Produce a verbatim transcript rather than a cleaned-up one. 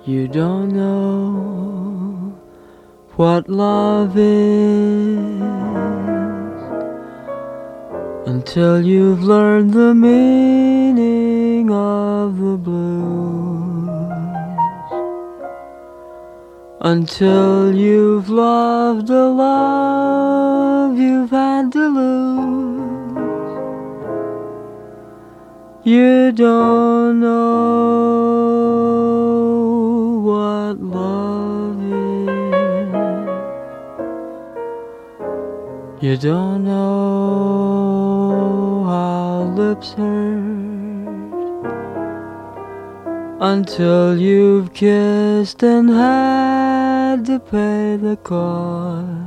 You don't know what love is until you've learned the meaning of the blues, until you've loved a love you've had to lose. You don't know what love is. You don't know how lips hurt until you've kissed and had to pay the cost.